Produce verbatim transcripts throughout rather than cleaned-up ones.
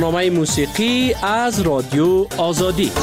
برنامه موسیقی از رادیو آزادی.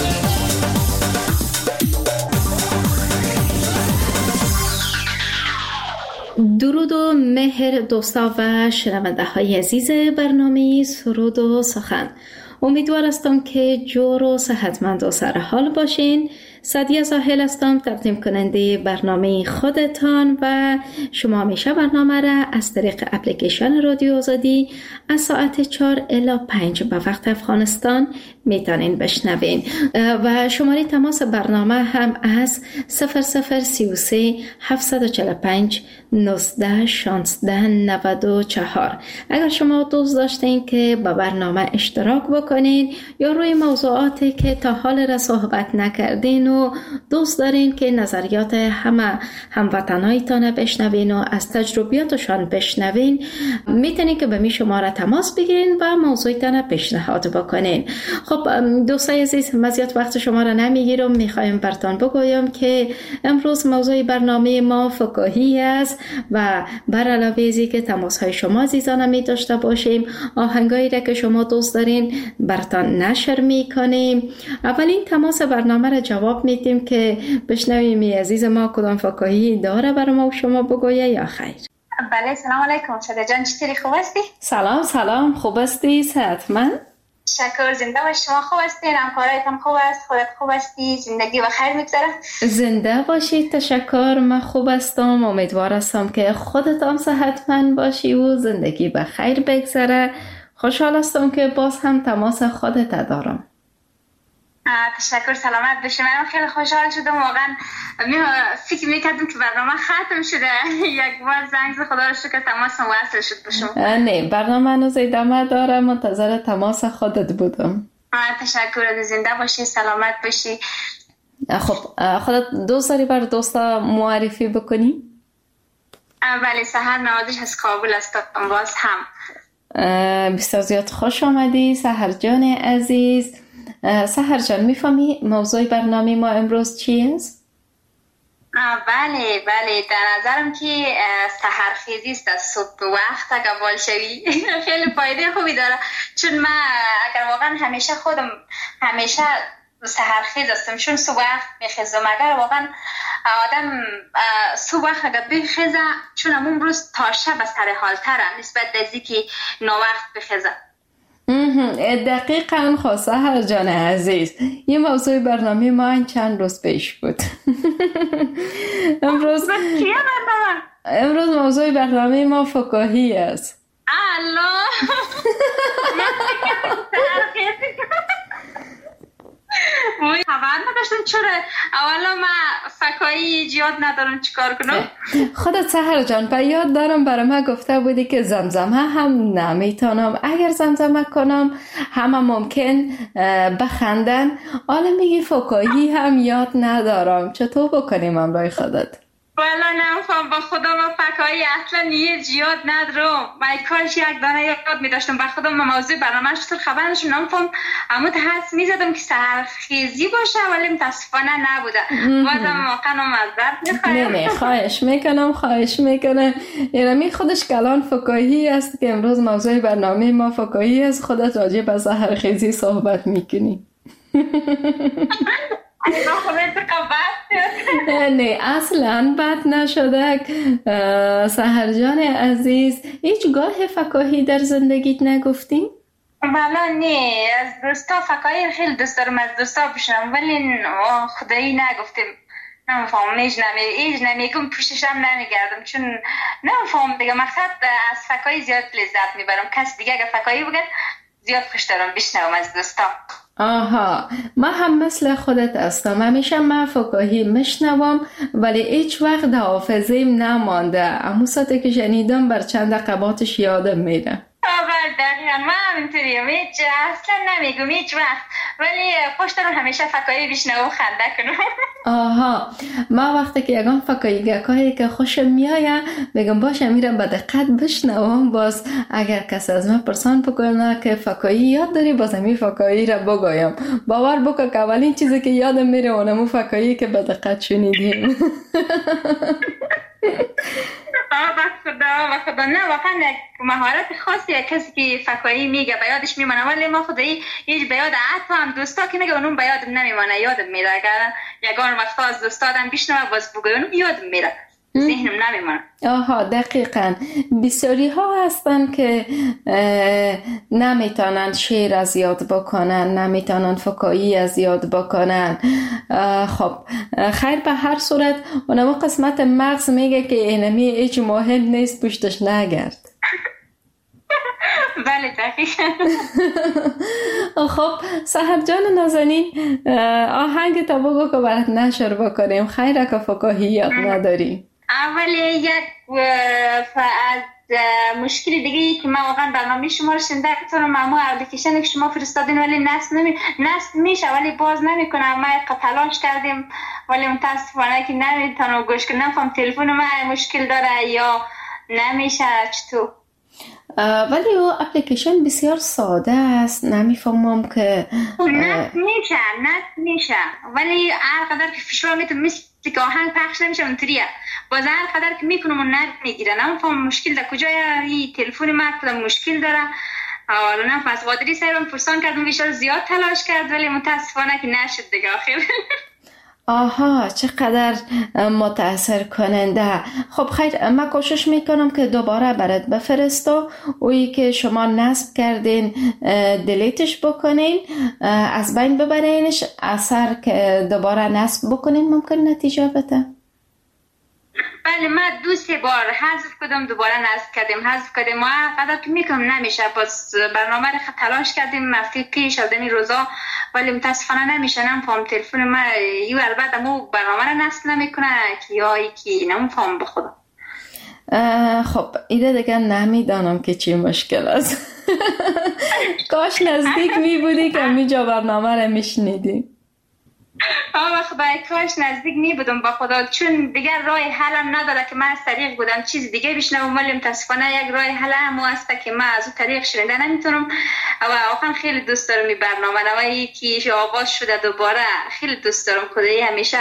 درود و مهر دوستا و شنونده های عزیز برنامه سرود و سخن. امیدوار هستم که جور و صحتمند و سرحال باشین. سعدیه زاهل هستم، تقدیم کننده برنامه خودتان و شما همیشه برنامه را از طریق اپلیکیشن رادیو آزادی از ساعت چهار الی پنج به وقت افغانستان میتونین بشنوین و شماره تماس برنامه هم از صفر صفر سی و سه هفتصد و چهل و پنج نوزده شانزده نود و چهار. اگر شما دوست داشتین که با برنامه اشتراک بکنین یا روی موضوعاتی که تا حال را صحبت نکردین و دوست دارین که نظریات همه هموطنایتان بشنوین و از تجربیاتشان بشنوین، میتونین که به می شماره تماس بگیرین و موضوعتان پیشنهاد بکنین. خب دوستای عزیز، من زیاد وقت شما را نمیگیرم، میخوایم براتون بگویم که امروز موضوع برنامه ما فکاهی است و بر علاوه ازی که تماس های شما عزیزان می داشته باشیم، آهنگایی را که شما دوست دارین براتون نشر میکنیم. اولین تماس برنامه را جواب میدیم که بشنویم ای عزیز ما کدام فکاهی داره برای ما و شما بگویه یا خیر. بله، سلام علیکم. شده جان، چطوری؟ خوب هستی؟ سلام سلام، خوب هستی؟ صحتمند؟ شکر. زنده باشی. شما خوب هستین؟ همکارایت هم خوب است؟ خودت خوب هستی؟ زندگی و خیر میگذره؟ زنده باشی. تشکر، من خوب هستم. امیدوار هستم که خودت هم صحتمند باشی و زندگی به خیر بگذره. خوشحال هستم که باز هم تماس خودت دارم. تشکر، سلامت باشی. من خیلی خوشحال شدم، واقعا فکر میکردم که برنامه ختم شده. یک بار زنگ زد، خدا رو شکر تماسم وصل شد باشم. نه، برنامه هنوز ادامه داره، منتظر تماس خودت بودم. تشکر، زنده باشی، سلامت باشی. خب خودت دوست داری بر دوستا معرفی بکنی؟ بله، سحر نوازش از کابل هستم باز هم. بسیار زیاد خوش آمدی سحر جان عزیز. سحر جان، میفهمی موضوع برنامه ما امروز چی است؟ بله بله، در نظرم که سحرخیزی است. از صبح وقت اگر بال شوی خیلی فایده خوبی داره، چون من اگر واقعا همیشه خودم همیشه سحرخیز هستم، چون صبح وقت میخیزم. اگر واقعا آدم صبح وقت اگر بخیزه، چون همون روز تا شب سر حال تره نسبت دزی که نوقت بخیزه. دقیقاً خواست سحر جان عزیز، یه موضوع برنامه ما چند روز پیش بود. امروز امروز موضوع برنامه ما فکاهی است. الله موی خبر نداشتم. چرا اولا من فکایی یاد ندارم چیکار کنم. خودت سحر جان په یاد دارم برای من گفته بودی که زمزمه هم نمیتونم، اگر زمزمه کنم همه ممکن بخندن. حالا میگی فکایی هم یاد ندارم، چطور بکنیم امرای خودت؟ والا نمیفهم، با خدا ما فکایی اصلا یه یاد ندارم. من کاش یک دانه یاد میداشتم. با خدا ما موضوع برنامه چطور خبر نشم نمیفهم. اما حس میزدم که سحرخیزی باشه ولی متاسفانه نبوده. بازم واقعا معذرت میخوام. نه نه، خواهش میکنم خواهش میکنم. یعنی خودش کلان فکایی است که امروز موضوع برنامه ما فکایی است. خودت راجع به سحرخیزی صحبت میکنی. نه اصلا بد نشده. سحر جان عزیز، هیچ گاه فکاهی در زندگیت نگفتی؟ والا نه، از دوستا فکاهی خیلی دوست دارم از دوستا بشنم، ولی خدایی نگفتم. نمیفهم، ایج نمی ایج نمیگم، پوششم نمیگردم، چون نمیفهم دیگه. مقصد از فکاهی زیاد لذت میبرم. کس دیگه اگه فکاهی بگن زیاد خوش دارم بشنوم از دوستا. آها، من هم مثل خودت هستم. همیشه من فکاهی میشنوم ولی هیچ وقت در حافظه‌ام نمانده. اما ساعتی که شنیدم بر چند دقیقاتش یادم میره. آره دقیقا من همینطوریم. هیچ اصلا نمیگم هیچ وقت، ولی خوش دارم همیشه فکاهی بشنوم و خنده کنم. آها، من وقتی که یگان فکاهی گکایی که خوشم میایه میگم باشه میرم به دقت بشنوم. باز اگر کسی از من پرسان بکنه که فکاهی یاد داری، باز همی فکاهی را بگویم. باور بکن که اولین چیزی که یادم میره اونمو فکاهی که به دقت شنیدیم. با خدا با خدا نه واقعا یک مهارت خاصی کسی که فکایی میگه به یادش میمونه، ولی ما خدایی هیچ به یاد حتی هم دوستا که میگه اونم به یادم نمیمونه، یادم میره. اگر یگان وقتا از دوستادم بشنوه باز بگه اونم یادم میره، ذهنم نمیمونه. آها دقیقاً. بسیاری ها هستن که نمیتونن شعر از یاد بکنن، نمیتونن فکایی از یاد بکنن. خب خیر، به هر صورت اونما قسمت مغز میگه که اینمی هیچ مهم نیست، پشتش نگرد. بله دقیقاً. خب سحر جان نازنین، آهنگ تا بگو که برات نشر بکنیم. خیره که فکاهی یاد نداریم. اولی یک از مشکل دیگه که من واقعا برنامه شما رو شنیده کنم، معمول اپلیکیشن که شما فرستادین ولی نصب نمی نصب میشه ولی باز نمیکنه. ما یک تلاش کردیم ولی متاسفانه که نمیتونم گوش کنم. نفهم تلفن من مشکل داره یا نمیشه چطور. ولی او اپلیکیشن بسیار ساده است، نمیفهمم که نصب میشه نصب میشه ولی هر قدر که فشار میتونم مثل که آهنگ پخش نمیشه اونطوریه، باز هر قدر که میکنم اون نت میگیره. نمیفهم مشکل در کجای این تلفن من کدام مشکل داره. حالا نه پس قادری سرم پرسان کردم بیشتر زیاد تلاش کرد ولی متاسفانه که نشد دیگه آخر. آها چقدر متاثر کننده. خب خیر، من کوشش میکنم که دوباره برات بفرستم. اویی که شما نصب کردین دلیتش بکنین، از بین ببرینش. اثر که دوباره نصب بکنین ممکن نتیجه بده. بله من دو سه بار حذف کردم دوباره نصب کردیم حذف کردیم ما قدر که میکنم نمیشه. باز برنامه رو تلاش کردیم هفته پیش از این روزا ولی متاسفانه نمیشه. نمیفهم تلفن من یو البته مو برنامه رو نصب نمیکنه که یا یکی نمیفهم به خدا. خب ایده دیگه نمیدانم که چی مشکل است. کاش نزدیک میبودی که میجا برنامه رو میشنیدی. آه خدای کاش نزدیک می بودم با خدا، چون دیگر راه حلم نداره که من از طریق بودم چیز دیگه بشنوم ولی متاسفانه یک راه حل هم هست که من از اون طریق شنیده نمیتونم. و واقعا خیلی دوست دارم این برنامه و یکی آغاز شده دوباره خیلی دوست دارم. خدایی همیشه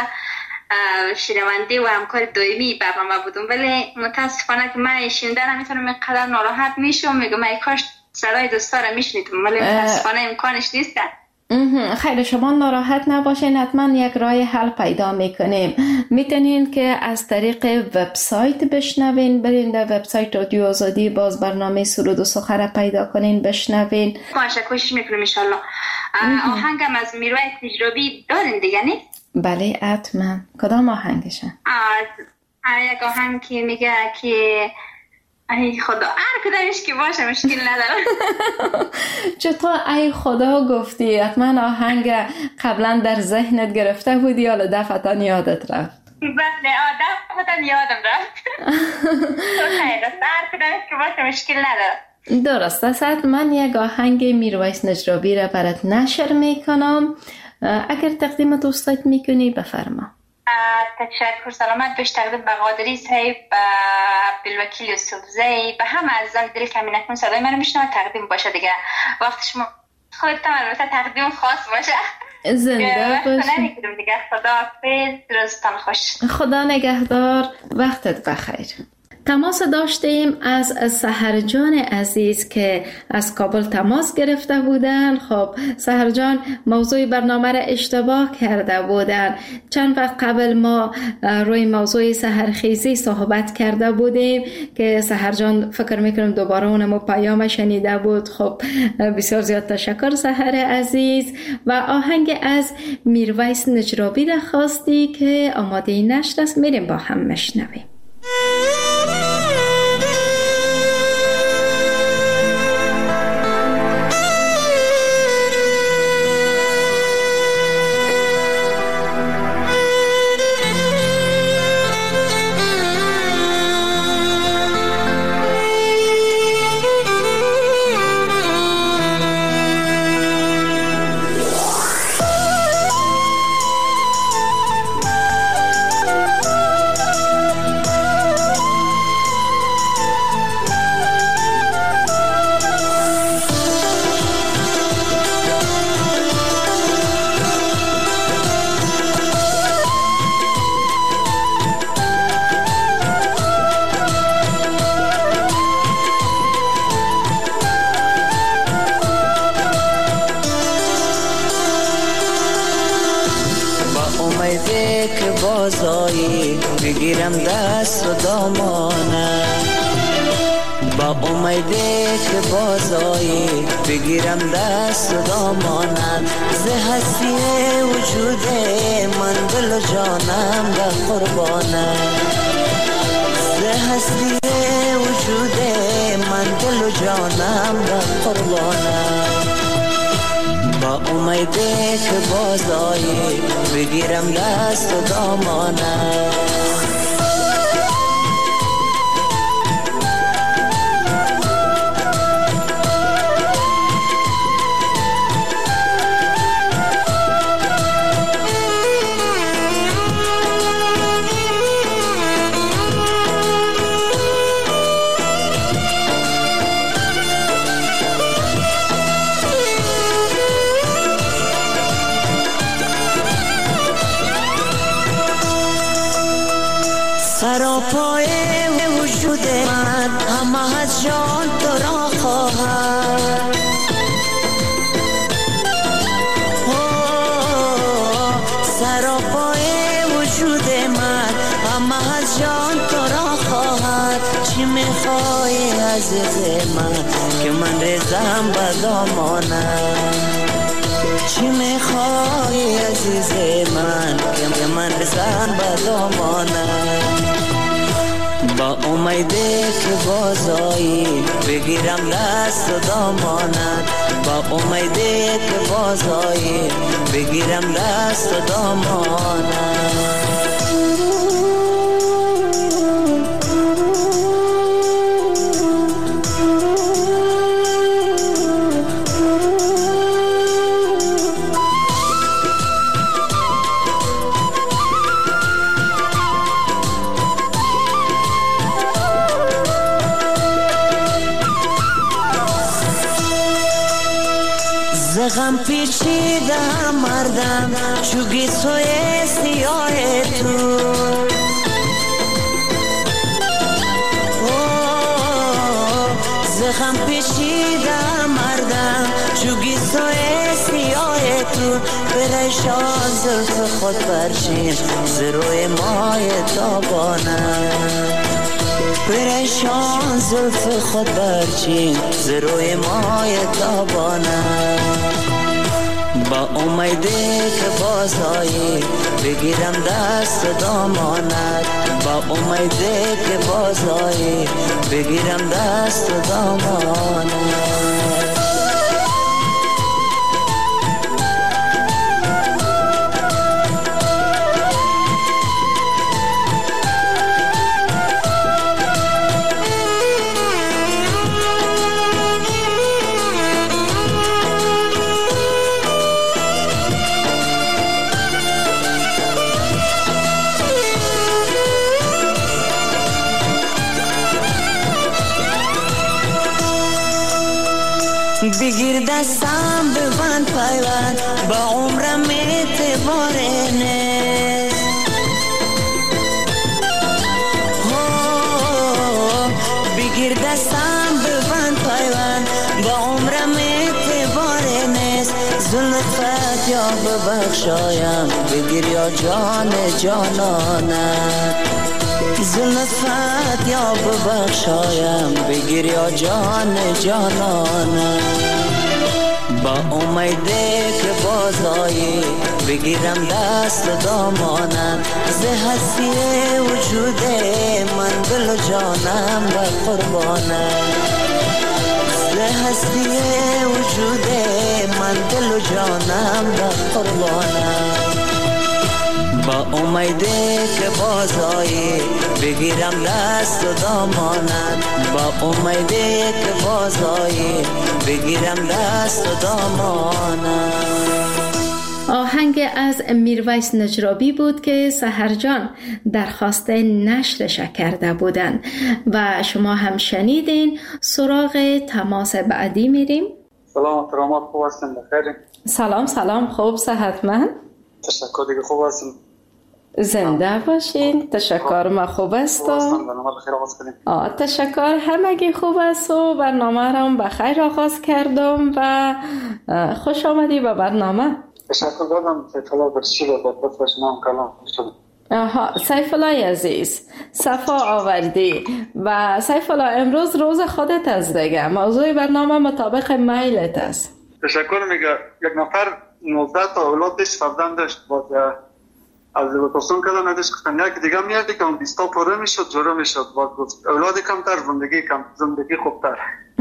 شنونده و همکار دائمی برنامه بودم ولی متاسفانه که من شنیده نمیتونم. اینقدر ناراحت میشم میگم ای کاش صدای دوستا رو میشنیدم ولی متاسفانه امکانش نیست. خیلی شما ناراحت نباشین، حتما یک راه حل پیدا میکنیم. میتونین که از طریق وبسایت بشنوین، برین در وبسایت رادیو آزادی باز برنامه سرود و سخن پیدا کنین بشنوین. باشه کوشش میکنم ان شاء الله. آهنگم از میرویس نجرابی دارین دیگه نه؟ بله حتما. کدام آهنگشه؟ آه یک آهنگ که میگه که ای خدا هر کدامش که باشه مشکل نداره. چطور ای خدا گفتی؟ حتما آهنگ قبلا در ذهنت گرفته بودی یا دفعتا یادت رفت؟ بله دفعتا یادم رفت. خیلی است هر کدامش که باشه مشکل نداره. درست است. من یک آهنگ میرویس نجرابی را برات نشر میکنم. اگر تقدیم دوستات میکنی بفرما. تشکر. سلامت باش. تقدیم به قادری صاحب، به عبدالوکیل یوسفزی، به همه عزیزان دل که همین اکنون صدای من میشنوند تقدیم باشه دیگه. وقت شما خودتان البته تقدیم خاص باشه. زنده باشی دیگه. خدا حافظ. روزتان خوش. خدا نگهدار. وقتت بخیر. تماس داشتیم از سحر جان عزیز که از کابل تماس گرفته بودن. خب سحر جان موضوع برنامه را اشتباه کرده بودن. چند وقت قبل ما روی موضوع سحرخیزی صحبت کرده بودیم که سحر جان فکر میکنم دوباره اونمو پیام شنیده بود. خب بسیار زیاد تشکر سحر عزیز. و آهنگ از میرویس نجرابی را خواستی که آماده نشر است، میریم با هم مشنویم. اومده که بازایی بگیرم دست و دامانه، با اومده که بازایی بگیرم دست و دامانم، ز هستی وجود من دل و جانم به قربانم، ز هستی وجود من دل و جانم به قربانم، با اومده که بازایی بگیرم دست و دامانم. سراپای وجود من همه از جان تو را خواهد، سراپای وجود من همه از جان تو را خواهد، چی میخوای عزیز من که من ریزم به دامانم، چی میخوای عزیز من که من ریزم به دامانم، با اومده که بازایی بگیرم دست و دامانت، با اومده که بازایی بگیرم دست و دامانت. غم پیچیده مردم چوگی سوی سیاه تو، زخم پیچیده مردم چوگی سوی سیاه تو، پریشان زلف خود برچین زروی مای تابانم، پریشان زلف خود برچین زروی مای تابانم، با اومده که بازایی بگیرم دست دامانت، با اومده که بازایی بگیرم دست دامانت. بگیر دستم ببند پیوند با عمرم اعتبار نیست، بگیر دستم ببند پیوند با عمرم اعتبار نیست، زلفت یا ببخشایم بگیر یا جان جانانم، زلفت یا ببخشایم بگیر یا جان جانانم، با اومده که بازایی بگیرم دست دامانم، ز هستی وجود من دل و جانم به قربانم، ز هستی وجود من دل و جانم به قربانم، با اومده که بازایی بگیرم دست و دامانت، با اومده که بازایی بگیرم دست و دامانت. آهنگ از میرویس نجرابی بود که سحر جان درخواست نشرش کرده بودند و شما هم شنیدین. سراغ تماس بعدی میریم. سلام ترامات، خوب هستین؟ بخیر؟ سلام سلام، خوب صحتمند؟ تشکر دیگه، خوب هستین؟ زنده باشین. تشکر، ما خوب است. آه تشکر، همگی خوب است و برنامه را به خیر آغاز کردم و خوش آمدی به برنامه. تشکر دادم سیف الله برشی رو با پس شما کلام شد. آها سیف الله عزیز صفا آوردی. و سیف الله امروز روز خودت است دیگه، موضوع برنامه مطابق میلت است. تشکر. میگه یک نفر نوزده تا اولاد داشت، فرزند داشت، باز از لطفون کردن نداشت گفتن یک دیگه میادی که اون بیستا پره میشد جورا میشد، باز گفت اولاد کمتر زندگی کم زندگی خوبتر.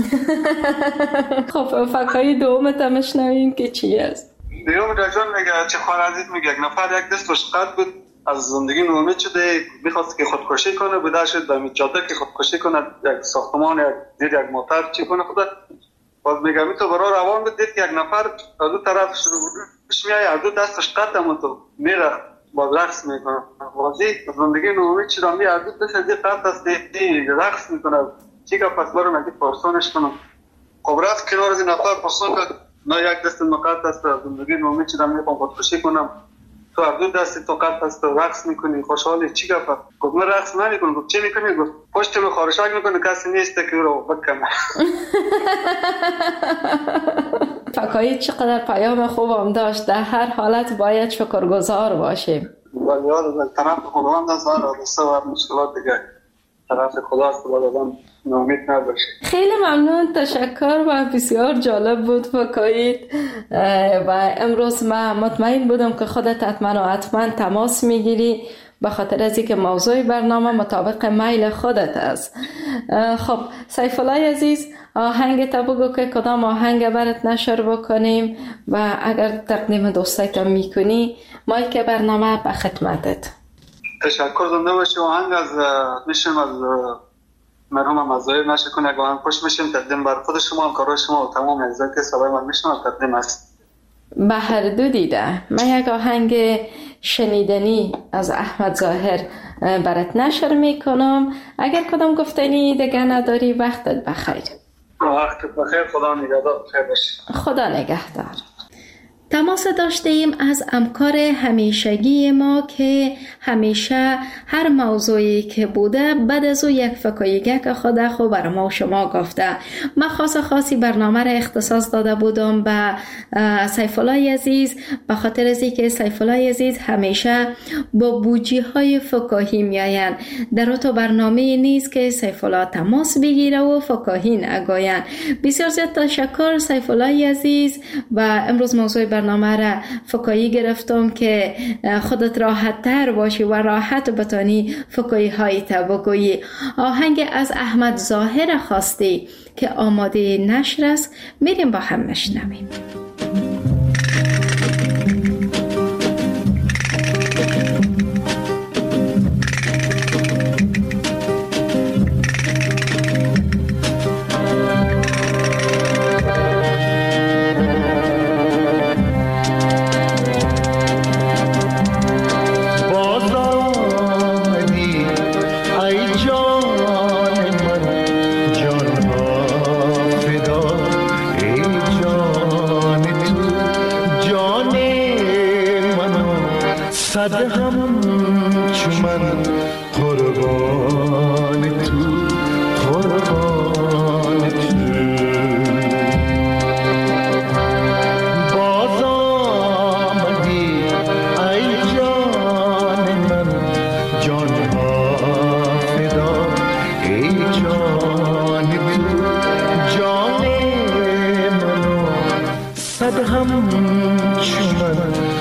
خب فکایی دومت هم شنویم که چی است؟ دیوم رجان میگه چه خوار عزیز میگه یک نفر یک دستش قد بود، از زندگی نومید شده، میخواست که خودکشی کنه، بوده شد به جاده که خودکشی کنه، یک ساختمان یک دید یک موتر چی کنه خدا. باز میگه می تو برای روان بود، دید که یک نفر از دو طرف شروع میایه، از دو دستش قد هم تو میره باز رقص میکنه. بازی زندگی نومید شده، می از دو دست از قد دست دی رقص میکنه. چی که پس برای مگه پرسونش کنم. خب رفت کنار از این نفر پرسون که نه یک دست مقد است، زندگی نومید شده، میخوام خودکشی کنم. تو از دو دستی تو قد است رقص میکنی، خوشحالی، چی گفت؟ گفت من رقص نمیکنم. گفت چی میکنی؟ گفت پشت رو خارشک میکنه، کسی نیست که رو بکنه. فکایی چقدر پیام خوبم داشت. در هر حالت باید شکرگزار باشیم. ولی یاد طرف خداوند است، حادثه و مشکلات دیگه طرف خداست، باید آدم ناامید نباشه. خیلی ممنون، تشکر و بسیار جالب بود فکایید. و امروز من مطمئن بودم که خودت حتما و حتما تماس میگیری به خاطر از اینکه موضوع برنامه مطابق میل خودت است. خب سیف الله عزیز، آهنگ تا بگو که کدام آهنگ برات نشر بکنیم و اگر تقدیم دوستایت میکنی مایک برنامه به خدمتت. تشکر. زنده باشی. آهنگ از میشم از مرحوم مزایر نشه کنه، اگه من خوش میشیم تقدیم بر خود شما، همکارای شما و تمام اعضای که سبای من میشم تقدیم است. به هر دو دیده. من یک آهنگ شنیدنی از احمد ظاهر برات نشر میکنم. اگر کدام گفتنی دیگه نداری وقتت بخیر. وقتت بخیر. خدا نگهدار. بخیر باشی. خدا نگهدار. تماس داشته ایم از همکار همیشگی ما که همیشه هر موضوعی که بوده بعد از او یک فکاییگه که خود خو بر ما و شما گفته. من خاص خاصی برنامه را اختصاص داده بودم به سیف الله عزیز به خاطر از اینکه سیف الله عزیز همیشه با بوجی های فکاهی میآیند. در تو برنامه نیست که سیف الله تماس بگیره و فکاهی نگویند. بسیار زیاد تشکر سیف الله عزیز. و امروز موضوع برنامه را فکایی گرفتم که خودت راحت تر باشی و راحت بتانی فکایی های تا بگویی. آهنگ از احمد ظاهر خواستی که آماده نشر است، میریم با هم نشنویم. صد هم چمن قربان تو قربان تو باز آمدی ای جان من جان ها فدا ای جان تو جان منو صد هم چمن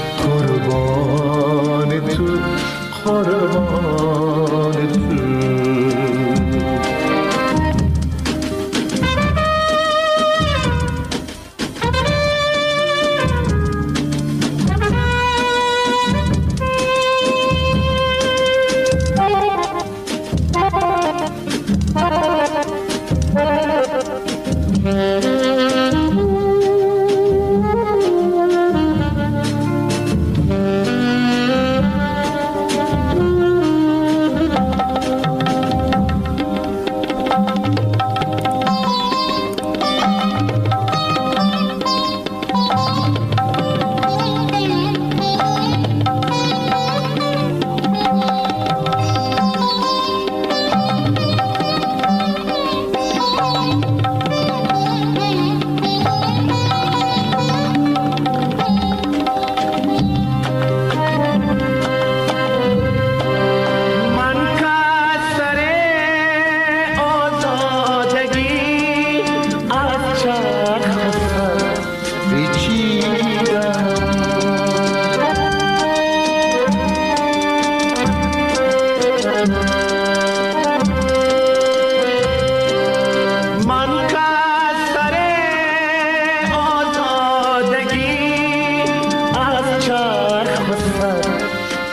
قربان تو قربان تو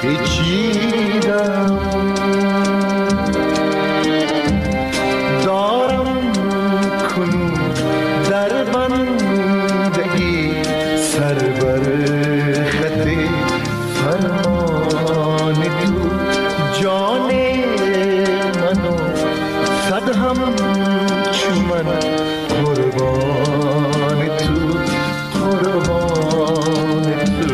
پیچیدم، دارم کنون در بندگی سر بر خط فرمان تو. جان منو صد هم چو من قربان تو، قربان تو.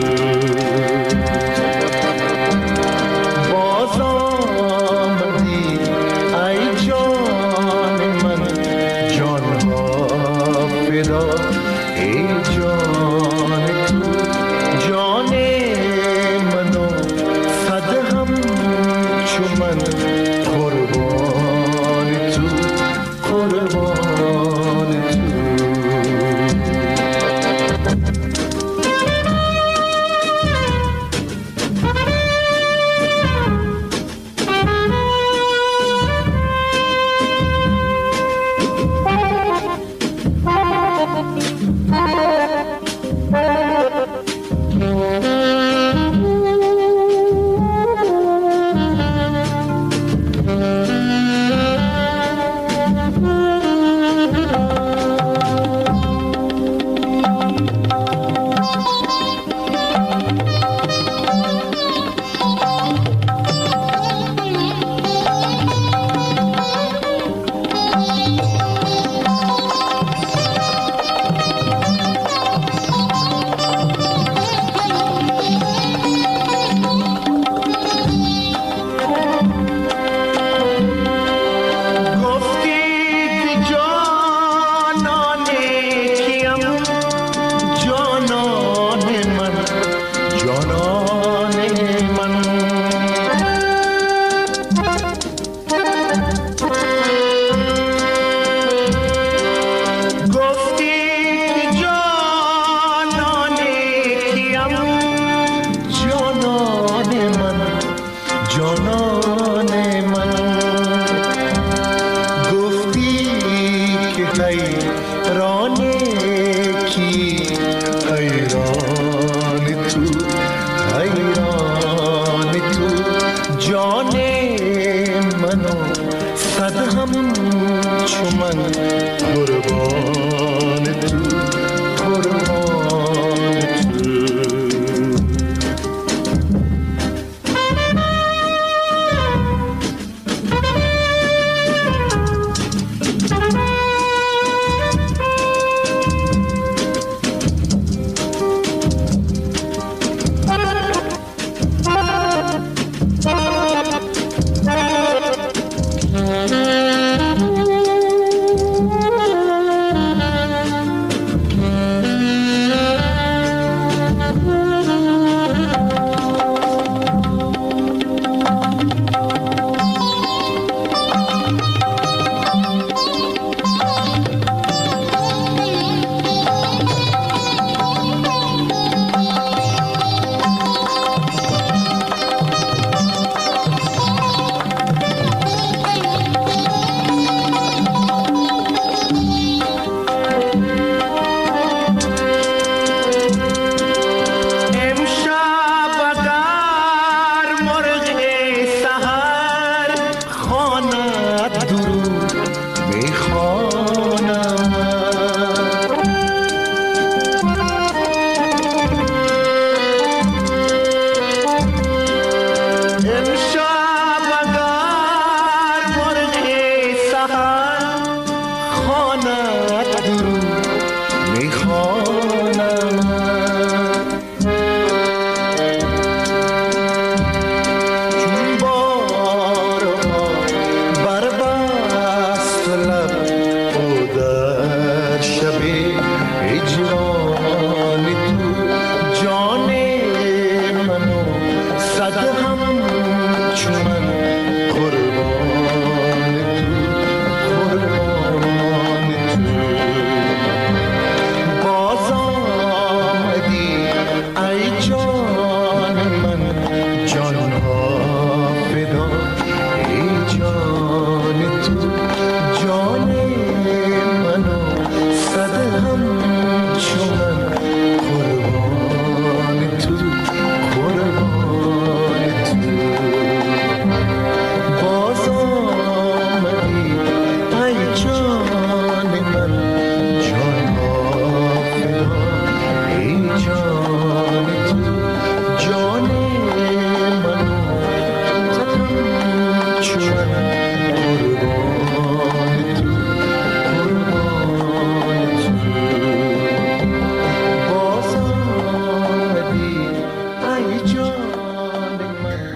باز آمدی ای جان من، جان ها فدا ای جان تو. جان منو صد هم چو من قربان تو، قربان تو.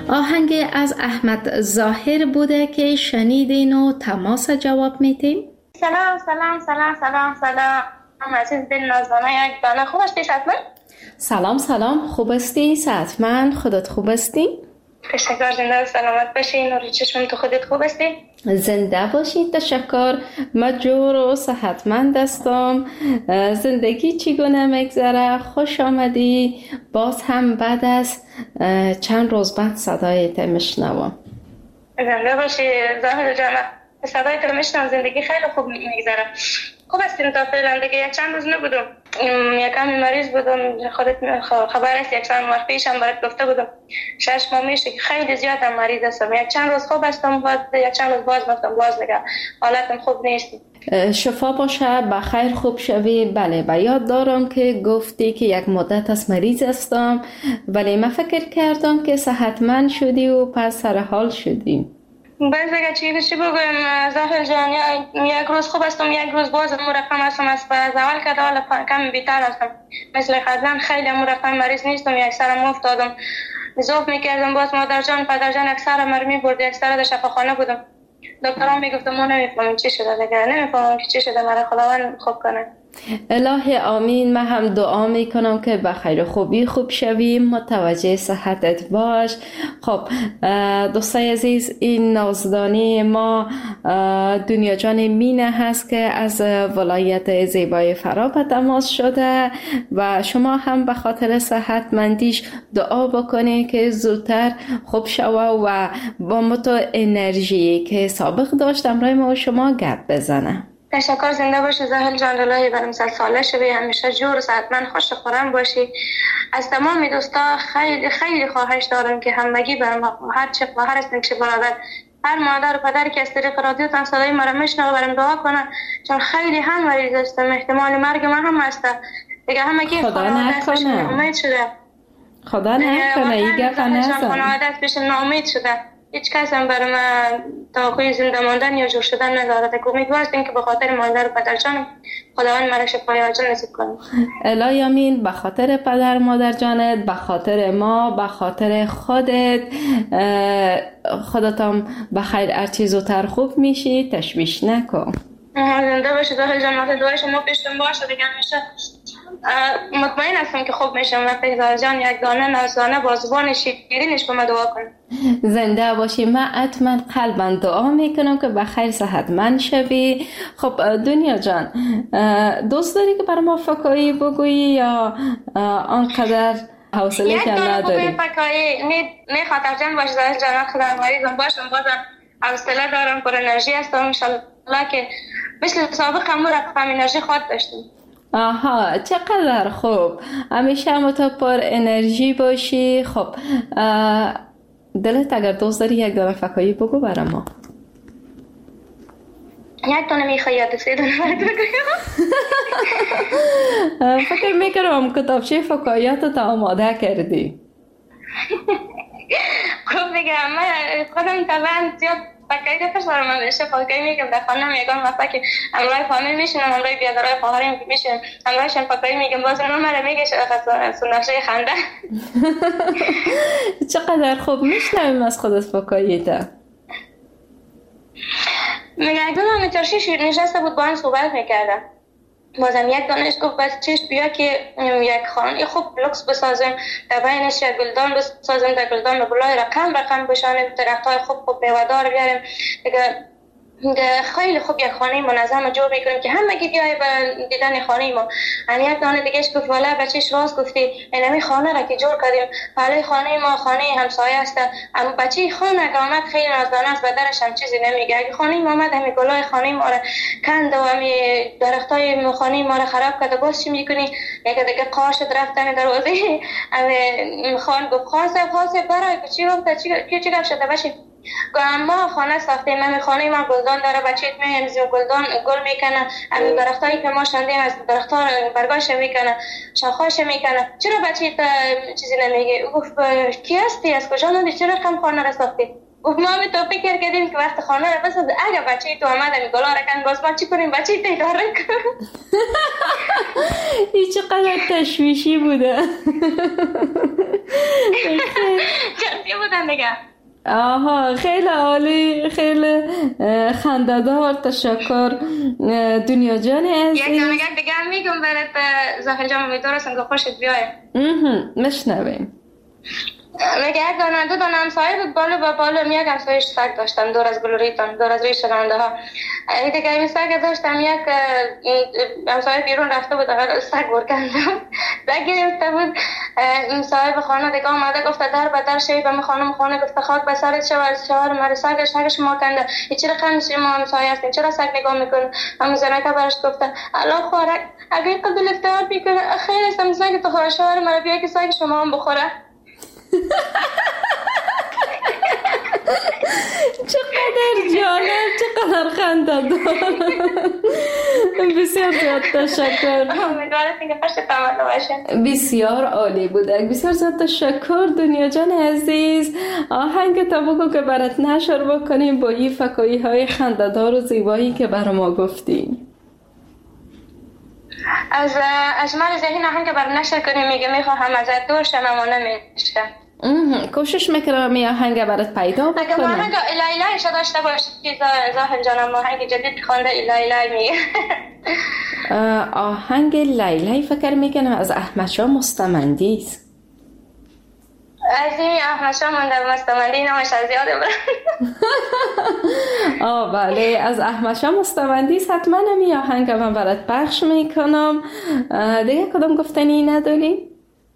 آهنگ از احمد ظاهر بوده که شنیدین و تماس جواب میتیم. سلام سلام سلام سلام سلام عزیز دل نازدانه یک دانه خوب هستی صحتمند؟ سلام سلام خوب هستی صحتمند؟ خودت خوب هستی؟ تشکر، زنده و سلامت باشی. نوری چشم تو خودت خوب هستی؟ زنده باشی. تشکر، من جور و صحتمند هستم. زندگی چگونه میگذره؟ خوش آمدی. باز هم بعد از چند روز بعد صدایت میشنوم. زنده باشی زاهد جان، صدایت میشنوم. زندگی خیلی خوب میگذره. خوب هستیم تا فعلا دیگه. یک چند روز نبودم، یکم مریض بودم. خودت خبر است یک چند وقت پیشم برات گفته بودم شش ماه میشه که خیلی زیاد مریض هستم. یک چند روز خوب هستم، بعد یک چند روز باز رفتم باز دیگه حالتم خوب نیست. شفا باشه، بخیر خوب شوی. بله، به یاد دارم که گفتی که یک مدت از مریض هستم، ولی من فکر کردم که صحتمند شدی و پس سر حال شدی. باز اگه چی چی بگویم زاهر جان، یک روز خوب هستم، یک روز باز مرقم هستم. از اول که حالا کم بیتر هستم. مثل قبلا خیلی مرقم مریض نیستم. یک سرم افتادم زوف میکردم، باز مادر جان پدر جان یک سرم مرمی برد، یک سر در شفاخانه بودم. دکتران میگفتم ما نمیفهمیم چی شده دیگه، نمیفهمم که چی شده. مرا خداوند خوب کنه. الهی آمین. من هم دعا میکنم که بخیر خوبی خوب شویم. متوجه صحتت باش. خب دوستای عزیز، این نازدانی ما دنیا جان مینه هست که از ولایت زیبای فرا به تماس شده و شما هم به خاطر صحتمندیش دعا بکنید که زودتر خوب شوه و با متو انرژی که سابق داشتم رای ما و شما گپ بزنه. تشکر، زنده باشی زاهل جان. الهی برم سال ساله شوی، همیشه جور و صحتمند خوش خورم باشی. از تمام دوستا خیلی خیلی خواهش دارم که همگی برم هر چه خواهر هستن که برادر هر مادر و پدری که از طریق رادیو تان صدای مرا میشنوه برم دعا کنن، چون خیلی هم مریض هستم. احتمال مرگ من هم هست دیگه. همگی خدا نکنه. امید شده. خدا نکنه. ایگه فنزم خانواده از پیش ناامید شده. هیچ کس هم برای من توقعی زنده ماندن یا جور شدن ندارد. امیدوار هستیم که به خاطر مادر و پدر جانم خداوند مرا شفای عاجل نصیب کنه. الهی آمین. به خاطر پدر مادر جانت، به خاطر ما، به خاطر خودت، خودت هم بخیر هر چیز زودتر خوب میشی. تشویش نکن. زنده باشی زاهر جان. دعای شما پیشتون باشه دیگه. همیشه مطمئن هستم که خوب میشم. و پدر جان یک دانه نازدانه بازوان شیرینش به ما دعا کن. زنده باشی. من حتما قلبا دعا میکنم که بخیر صحتمند شوی. خب دنیا جان، دوست داری که برای ما فکایی بگویی یا آنقدر حوصله که نداری؟ یک دانه فکایی نه خاطر جان باش زاهر جان. خدا مریضم باشم بازم حوصله دارم، پر انرژی هستم. انشالله که مثل سابق هم رقم انرژی خود داشتیم. آها، چقدر خوب. همیشه هم تو پر انرژی باشی. خب دلت اگر دوست داری یک دانه فکایی بگو برای ما. یک دانه میخوای یا دو سه دانه برات بگویم؟ فکر میکنم کتابچه فکاییات تا آماده کردی. خوب بگم، من خودم طبعا زیاد فکایی دفعش برای من بشه. فکایی میگم در خانم میگم مثلا که همراه فامیل میشینم، همراه بیادرهای خواهریم میشینم، همراهشان فکایی میگم. باز نمره میگه سنرشه خنده. چقدر خوب. میشنویم از خودت فکایی تا میگه. اگه من ترشیش نشسته بود با هم صحبت میکردم، بازم یک دانش گفت بچهش بیا که یک خانه خوب لوکس بسازیم، در بینش یک گلدان بسازیم، در گلدان بلای رقم رقم بشانیم، درختای خوب خوب میوه‌دار بیاریم دیگه. خیلی خوب یک خانه منظم جور میکنیم که همگی بیای به دیدن خانه ما. یعنی یک دانه دیگهش گفت والا بچهش راست گفتی، اینمی خانه را که جور کردیم حالا خانه ما خانه همسایه است، اما بچه خانه که آمد خیلی نازدانه است، به درش هم چیزی نمیگه. اگه خانه ما آمد همی گلای خانه ما را کند و همی درختای خانه ما را خراب کرد، باز چی میکنی؟ یک دیگه قاش رفتن دروازه همی خان گفت خاصه خاصه برای چی گفت چی چی گفت شده بچه ما خانه ساختیم. من خانه ما گلدان داره، بچه‌ت می‌همزی و گلدان گل میکنه، همین درختایی که ما شاندیم از درخت‌ها برگاش میکنه، شاخه‌اش میکنه. چرا بچه‌ت چیزی نمیگه؟ گفت کی هستی؟ از کجا اومدی؟ چرا کم خانه را ساختی؟ گفت ما هم تو فکر کردیم که وقت خانه را بساز، اگه بچه‌ت اومد همین گلا را کن باز ما چی کنیم؟ بچه‌ت اداره کن. این چقدر تشویشی بوده. جدی بوده بودن دیگه. آها خیلی عالی، خیلی خنده‌دار. تشکر دنیا جان عزیز. یک دمیگه دیگه میگم برات زاهل جان، امیدوارم که خوشت بیاید. مشنویم. میگه یک دانه دو دانه همسایه بود، بالا با بالا یک همسایش سگ داشتن دور از گلوریتان، دور از ریش رانده ها. این دیگه این سگ داشتم، یک همسایه بیرون رفته بود اگر سگ برکندم سگ گرفته بود. این صاحب خانه دیگه آمده گفته در بدر شوی به خانم خانه، گفته خاک به سرت شود شوهر مرا سگ سگ شما کنده، این چرا خمیسی ما همسایه هستین، چرا سگ نگاه میکن؟ همون زنکه برش گفته الله خوارک اگر قبول افتار بیکنه خیر استم سگ تو خواه شوهر مرا بیا که سگ شما هم بخوره. چقدر جالب، چقدر خنده دار. بسیار زیاد تشکر. بسیار عالی بود. بسیار زیاد تشکر دنیا جان عزیز. آهنگ تا بگو که برات نشر بکنیم با این فکایی های خنده دار و زیبایی که برای ما گفتیم. از اجمال ذهن آهنگ برای نشر کنیم میگه میخواهم ازت دور شم اما نمیشه. کوشش میکنم می آهنگ برات پیدا بکنم. اگه آهنگ الایلایش داشته باشی زاهل جانم، آهنگ جدید خوانده الایلای میگه. آهنگ لیلی فکر میکنم از احمد شاه مستمندی است. از این احمد شاه مونده مستمندی نامش از یادم آه بله از احمد شاه مستمندی است. حتما می آهنگ من برات پخش میکنم. دیگه کدام گفتنی نداری؟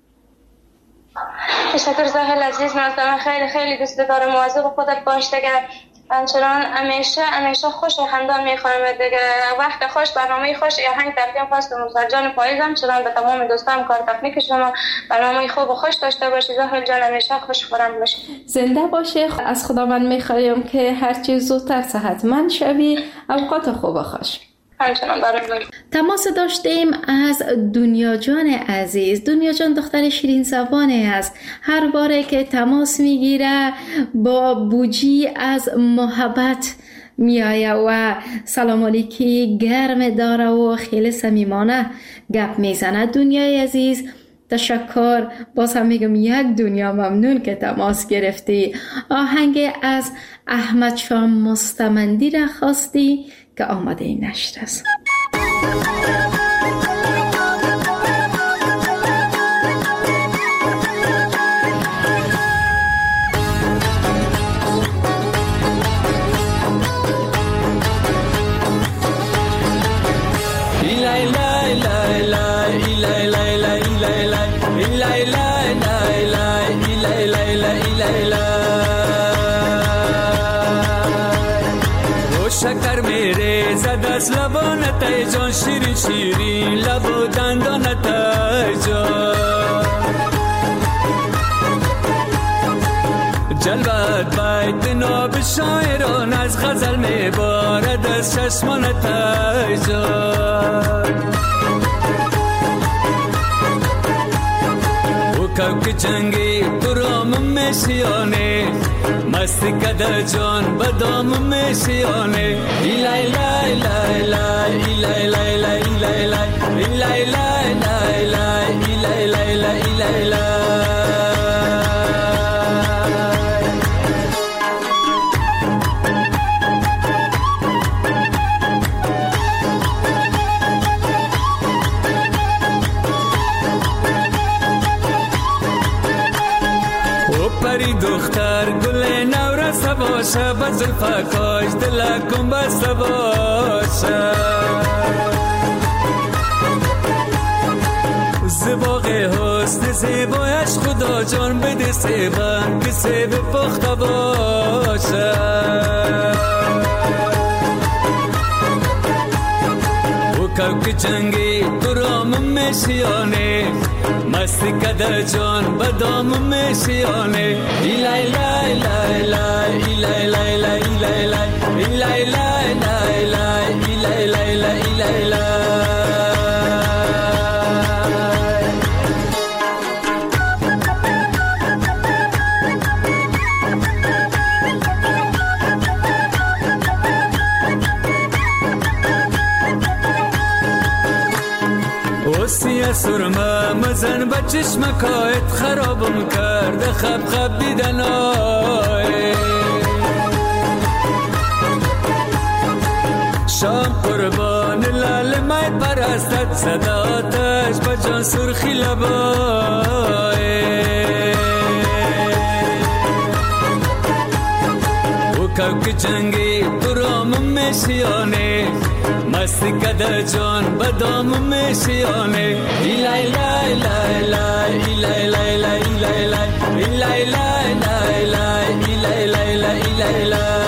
تشکر زاهل عزیز، من خیلی خیلی دوست دارم. مواظب خودت باش دیگه، همچنان همیشه همیشه خوش و خندان میخوام دیگه. وقت خوش، برنامه خوش، آهنگ تقدیم خواست موسی جان پاییزم، چنان به تمام دوستان کار تکنیک شما برنامه خوب و خوش داشته باشی زاهل جان، همیشه خوش خورم باشی، زنده باشی. از خداوند میخوایم که هر چیز زودتر صحتمند شوی. اوقات خوب و خوش. تماس داشتیم از دنیا جان عزیز. دنیا جان دختر شیرین زبانه است. هر باره که تماس میگیره با بوجی از محبت میایه و سلام علیکی گرم داره و خیلی صمیمانه گپ میزنه. دنیای عزیز تشکر. باز هم میگم یک دنیا ممنون که تماس گرفتی. آهنگ از احمد شاه مستمندی را خواستی که آماده این نشر است. شکر میره زد از لبانت ای جان، شیرین شیرین لب و دندانت ای جان، جلوت باید ناب شاعران از غزل میبارد از چشمانت ای جان. که جنگی برام میشیانه، مستی کده جان بدام میشیانه. ایلای لای لای لای ایلای لای لای ایلای لای ایلای لای لای لای ایلای لای لای ایلای لای. پری دختر گل نورسته باشه، با زلفکاش دلکم بسته باشه. زباق حسن زیبایش خدا جان بده سیبن که سیب پخته باشه. که جنگی برام میشیانه، مستی کده جان بدام میشیانه. ایلای لای لای لای ایلای لای لای ایلای لای ایلای لای لای لای ایلای لای لای ایلای لای. سیه سرمه مزن به چشمکایت خرابم کرده، خب خب دیدن من قربان لال مای پرستت صداتش بجان سرخی لبای او کوک جنگی برام میشیانه مست کده جان بدام میشیانه ایلای لای لای لای ایلای لای لای ایلای لای ایلای لای لای لای ایلای لای لای ایلای لای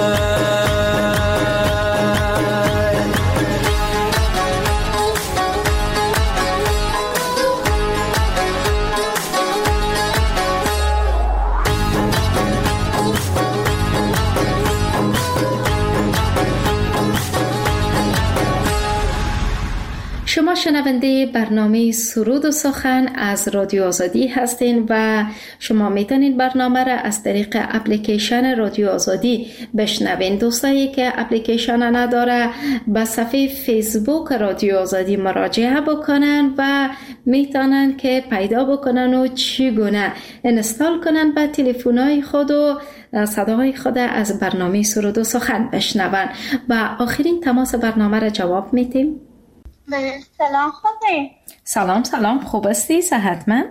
شما شنونده برنامه سرود و سخن از رادیو آزادی هستین و شما میتونید برنامه را از طریق اپلیکیشن رادیو آزادی بشنوین. دوستایی که اپلیکیشن نداره به صفحه فیسبوک رادیو آزادی مراجعه بکنن و میتونن که پیدا بکنن و چگونه انستال کنن به تلفن‌های خود و صداهای خود از برنامه سرود و سخن بشنون. و آخرین تماس برنامه را جواب میتیم. سلام خوبی؟ سلام سلام، خوب هستی؟ صحتمند؟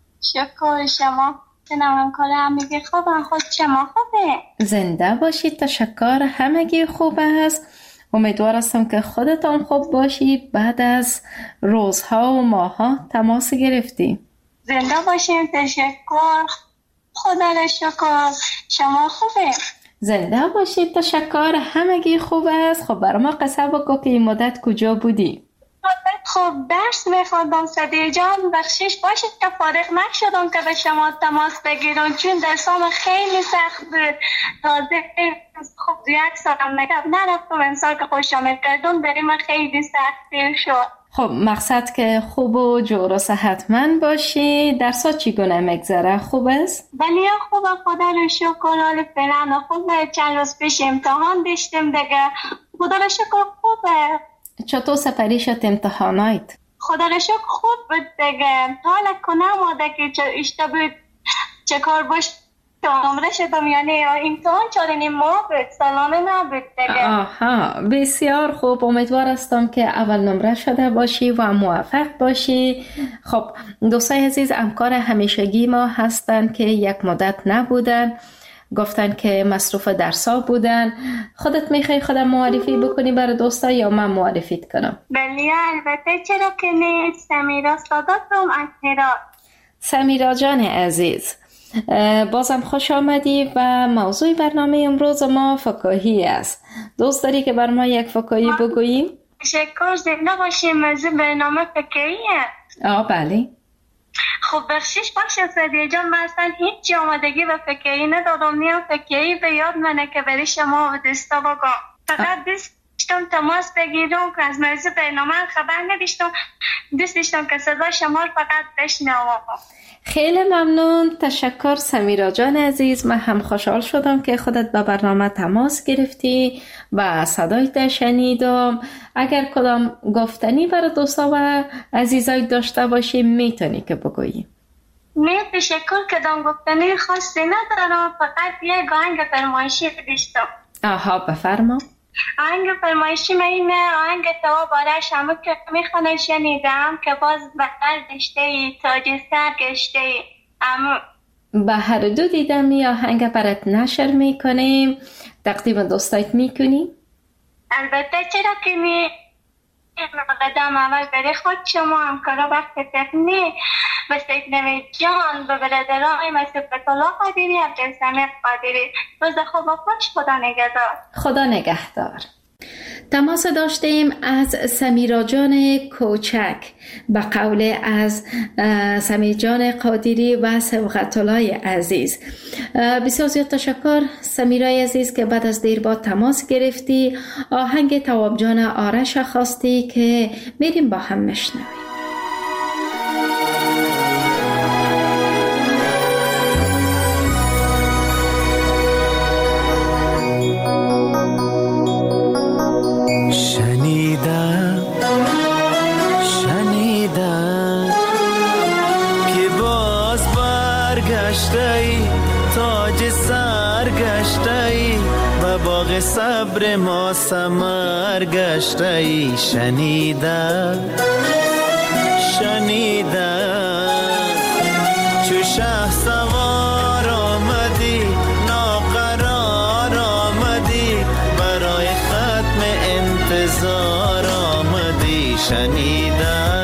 شکر. شما چنم کار همگی خوبه؟ خود شما خوبه؟ زنده باشید. تشکر، همگی خوب است. امیدوار هستم که خودتان خوب باشی. بعد از روزها و ماها تماس گرفتی. زنده باشید. تشکر. خدا را شکر. شما خوبه؟ زنده باشید. تشکر، همگی خوب است. خب برای ما قصه بگو که این مدت کجا بودی؟ خب درس میخوندم صدیق جان، بخشش باشید که فارغ نشدم که به شما تماس بگیرم چون درسام خیلی سخت بود. تازه خب یک سالم نگب نرفتم امسال که خوش آمد کردم بریم خیلی سختی شد. خب مقصد که خوب و جور و صحتمند باشی. درسا چگونه میگذره؟ خوب است؟ بله خوبه، خدا رو شکر. حال فعلا خوبه. چند روز پیش امتحان داشتیم دیگه. خدا رو شکر خوبه. چطور سپری شد امتحانات؟ خدا رو شکر خوب بود دیگه. حالا کنم آده که چه اشته بود چه کار باش نمره شدم، یعنی امتحان چارنی ماه بود، سالانه نبود دیگه. آها بسیار خوب. امیدوار هستم که اول نمره شده باشی و موفق باشی. خب دوستای عزیز، همکار همیشگی ما هستن که یک مدت نبودن، گفتن که مصروف درسا بودن. خودت میخوای خودم معرفی بکنی برای دوستا یا من معرفیت کنم؟ بله البته، چرا که نه. سمیرا صداتم از هرات. سمیرا جان عزیز، بازم خوش آمدی و موضوع برنامه امروز ما فکاهی است. دوست داری که بر ما یک فکاهی بگوییم؟ شکر. زنده باشیم. موضوع برنامه فکاهیه. آه بله. خب بخشش باشه صدیق جان، من اصلا هیچ آمادگی به فکاهی ندادم. نیم فکاهی به یاد منه که برای شما و دوستا بگم. فقط دوست داشتم تماس بگیرم که از موضوع برنامه خبر نداشتم. دوست داشتم که صدا شما رو فقط بشنوم. خیلی ممنون. تشکر سمیرا جان عزیز. من هم خوشحال شدم که خودت به برنامه تماس گرفتی و صدایت شنیدم. اگر کدام گفتنی برای دوستا و عزیزای داشته باشی میتونی که بگویی. نه تشکر. کدام گفتنی خاصی ندارم، فقط یک آهنگ فرمایشی داشتم. آها بفرما. آهنگ فرمایشی من اینه، آهنگ تو بارش همه که میخونه شنیدم که باز بغل دشته ای تاج سر گشته ای. اما به هر دو دیدم یا آهنگ برات نشر میکنیم، تقدیم دوستایت میکنی؟ البته چرا که می قدم اول برای خود شما همکارا وقت تکنیک به سید نوید جان، به برادرای مثل فتولا قادری، عبدالسمیع قادری. روز خوب و خوش. خدا نگهدار. خدا نگهدار. تماس داشتیم از سمیرا جان کوچک به قول از سمیرا جان قادری و صبغت الله عزیز. بسیار زیاد تشکر سمیرای عزیز که بعد از دیر با تماس گرفتی. آهنگ تواب جان آرش خواستی که میریم با هم مشنویم. و باغ صبر ما ثمر گشته ای. شنیدم شنیدم چو شه سوار آمدی، ناقرار آمدی، برای ختم انتظار آمدی. شنیدم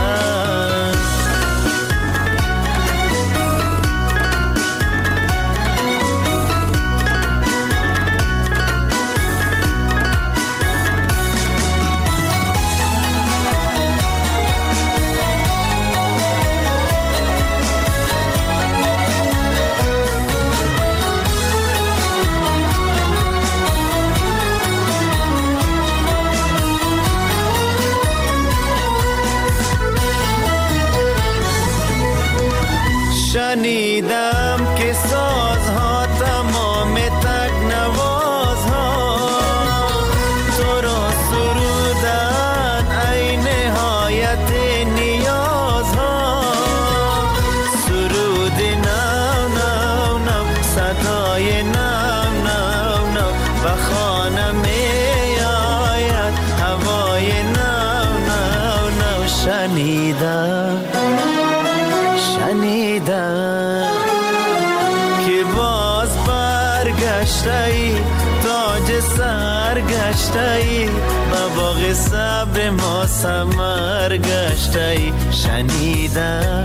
شنیدم که سازها تمام تکنوازها تو را سرودن ای نهایت نیازها. سرود نو نو نو، صدای نو نو نو، و خانه می آید هوای نو نو نو. شنیدم شنیدم که باز برگشته ای، تاج سر گشته ای، و باغ صبر ما ثمر گشته ای. شنیدم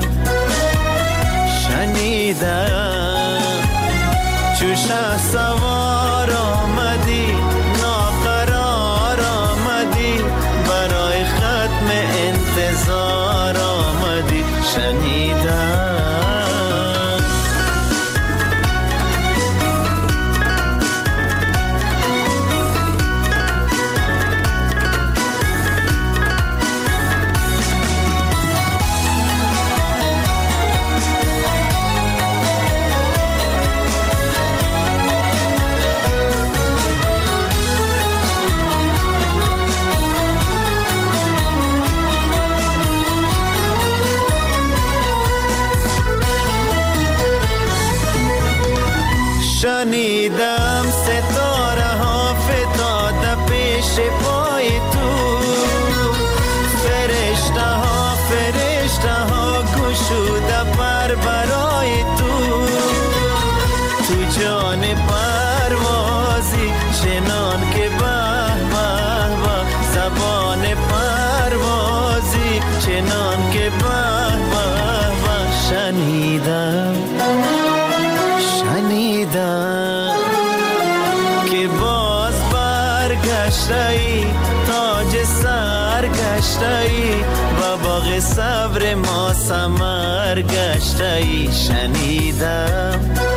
شنیدم چو شه سوار آمدی، ناقرار آمدی، برای ختم انتظار آمدی. شنیدم شنیدم ستاره ها فتاده پیش پای تو، فرشته ها فرشته ها گشوده پر برای تو. تو جان پروازی چنان که به به به، زبان پروازی چنان که به به به. شنیدم شنیدم که باز برگشته ای، تاج سر گشته ای، و باغ صبر ما ثمر گشته ای. شنیدم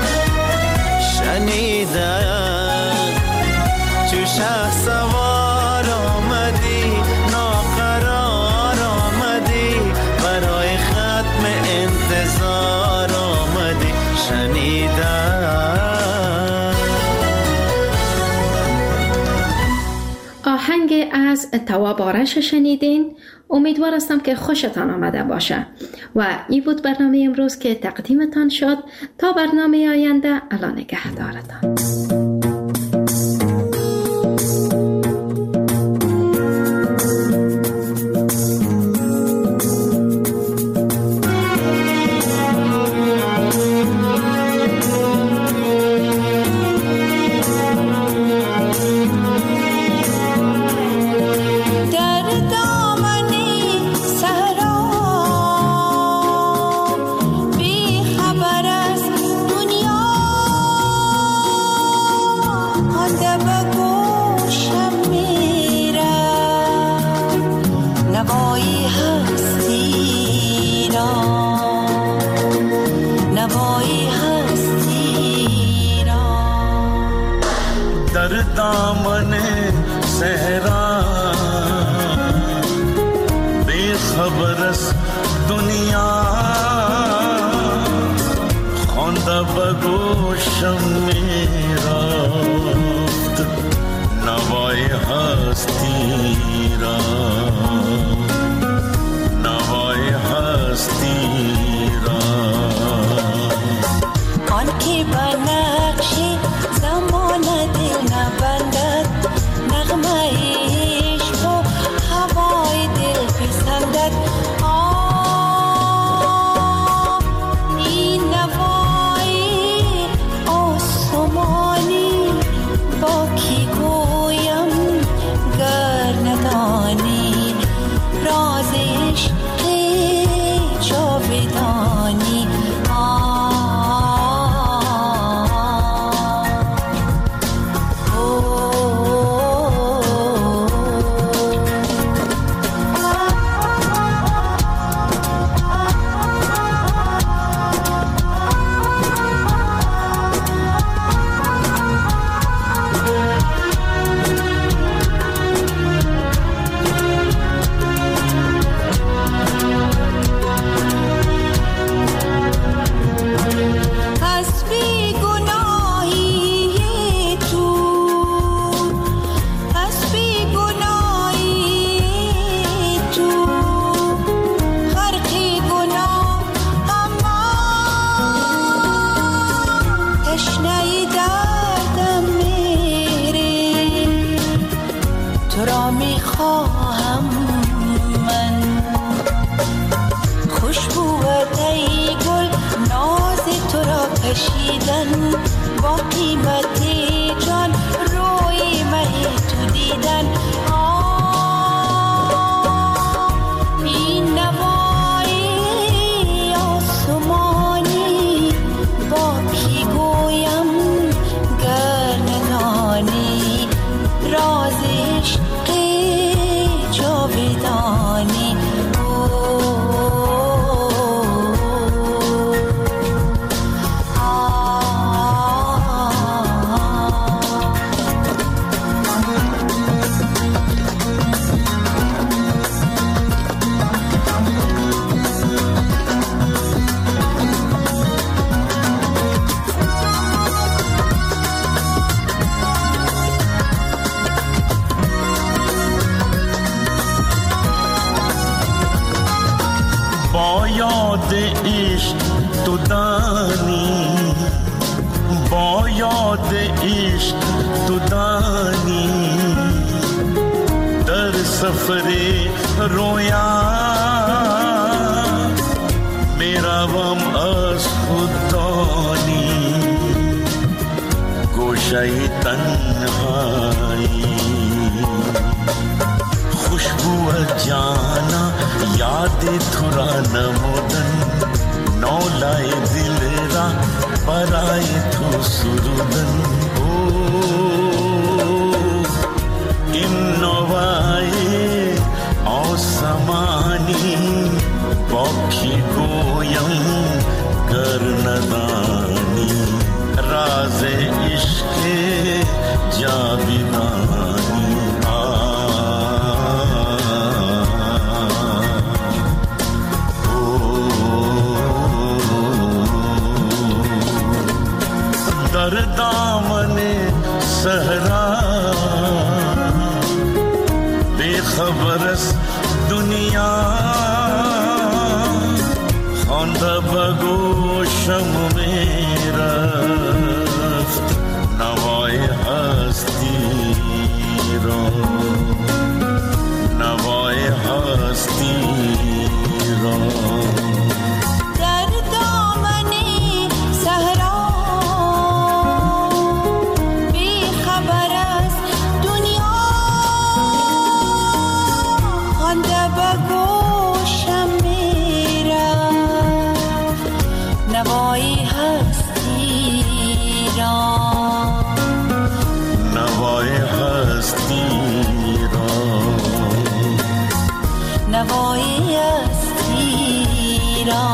شنیدم چو شه سوار آمدی، ناقرار آمدی، برای ختم انتظار آمدی. شنیدم آهنگ از تواب آرش شنیدین. امیدوار هستم که خوشتان آمده باشه و این بود برنامه امروز که تقدیمتان شد. تا برنامه آینده، الله نگهدارتان. दामन सहरा बेखबरस दुनिया خوانده بگوشم میرفت نوای هستی را نوای هستی را آن که بنقشی زمان دل نبا دیدن با قیمت جان روی مه تو دیدن این نوای آسمانی با کی گویم گر ندانی راز عشق جاودانی عشق تو دانی با یاد عشق تو دانی در سفر رویا میروم از خود دانی گوشه تنهایی خوشبو جانا یاد تو را نمودن نولای دل را برای تو سرودن او این نوای آسمانی با کی گویم گر ندانی راز عشق جاودانی در دامن صحرا بے خبر است دنیا خوانده بگوشم می رفت نوای هستی را نوای هستی را نوای هستی را نوای هستی را نوای هستی را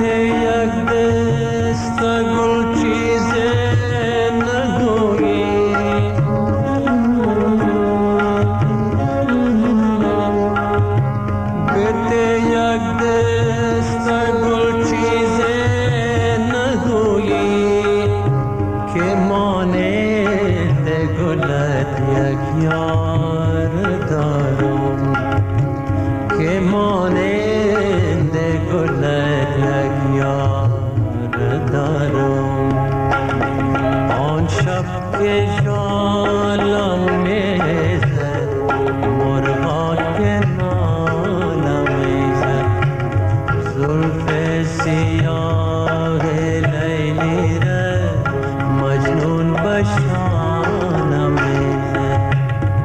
یک دست گل چیز نگویی یار دارم که مانند گلک یار دارم. آن شب که جالم میزد مرغا که نالم میزد، زلف سیاه لیلی را مجنون بشانم میزد.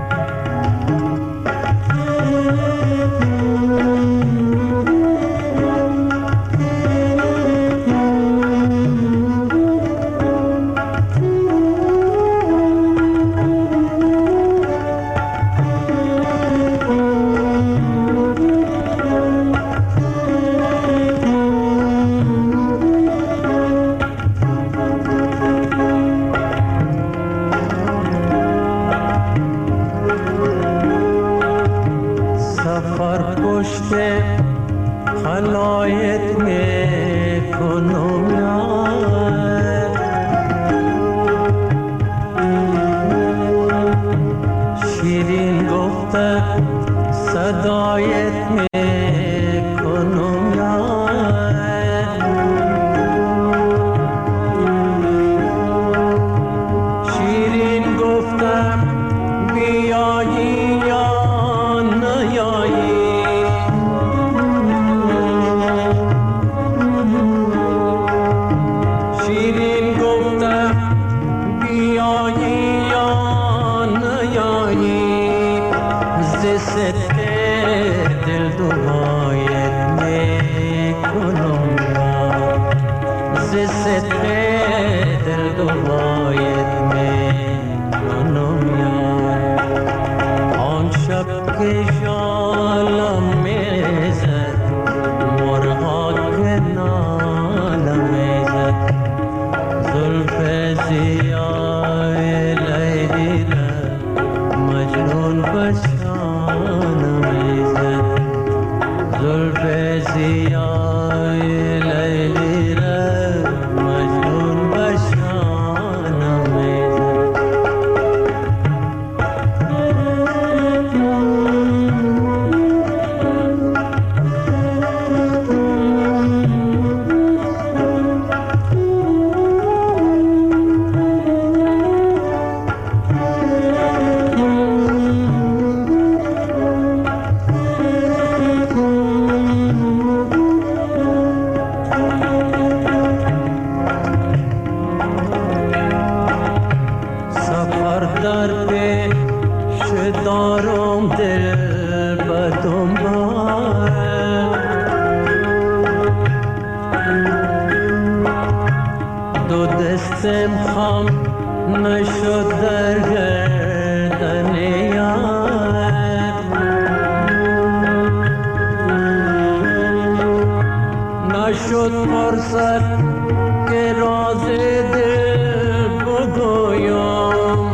خلایت میکنم یار، شیرین گفته صدایت میکنم یار، شیرین گفته بیایی یا نیایی، شیرین گفته بیایی یا نیایی، ز سته دل دعایت میکنم یار، ز سته دل دعایت میکنم یار. آن شب که جالم میزد مرغا که نالم میزد، زلف سیاه لیلی را مجنون بشانم میزد، زلف سیاه لیلی را مجنون بشانم میزد. در پیش دارم دل به دنبال، دو دستم خم نشد در گردن یار، نشد فرصت که راز دل بگویم،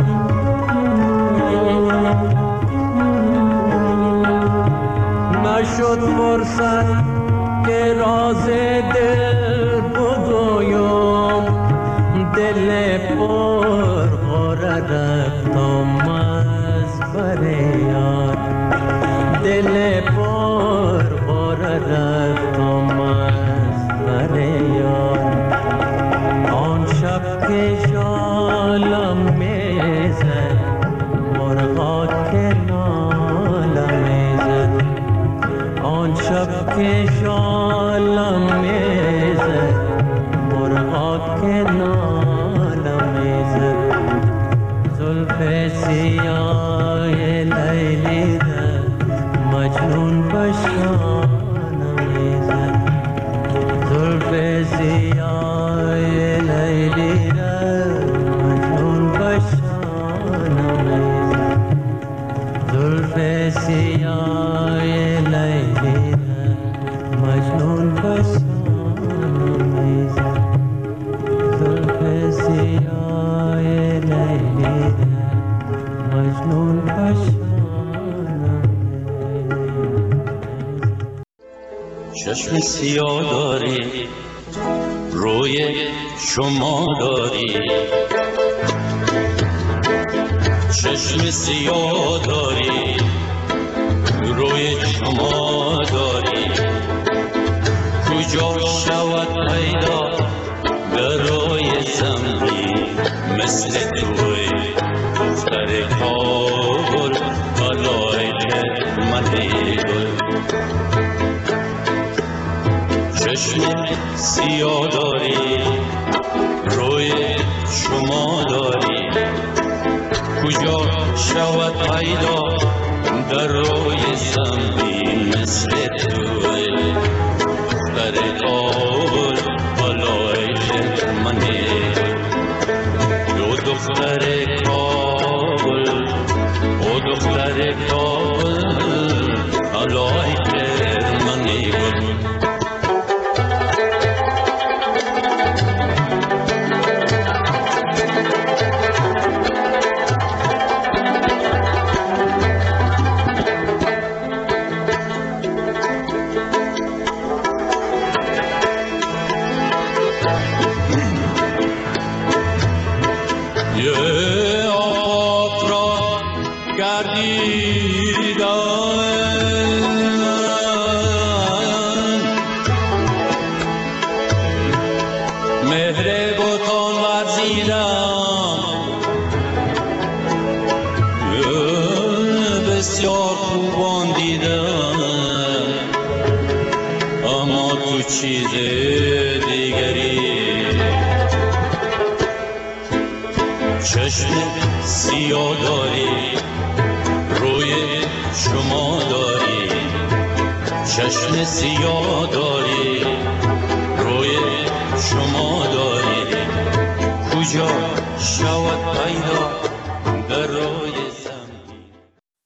نشد فرصت که راز دل بگویم، دل پر غره رفتم از بر یار، دل پر غره رفتم از بر یار. آن شب که جالم میزد مرغا که نالم میزد، آن شب که جالم میزد مرغا که نالم میزد، زلف سیاه لیلی را مجنون بشانم میزد، زلف سیاه لیلی را مجنون بشانم میزد، زلف سیاه لیلی را مجنون بشانم میزد، زلف سیاه لیلی را مجنون بشانم میزد. چشم سیاه داری، روی شما داری، چشم سیاه داری، روی شما داری، کجا شود پیدا برای زمین مثل توی دختر کابل بالای منی گل. چشم سیاه داری، روی شما داری، کجا شود پیدا در روی زمین مثل توی دختر کابل بالای منی گل. دو دختر کابل، او دختر کابل بالای منی گل. چیز دیگری، چشم سیاه داری، روی شما داری، چشم سیاه داری، روی شما داری، کجا شود پیدا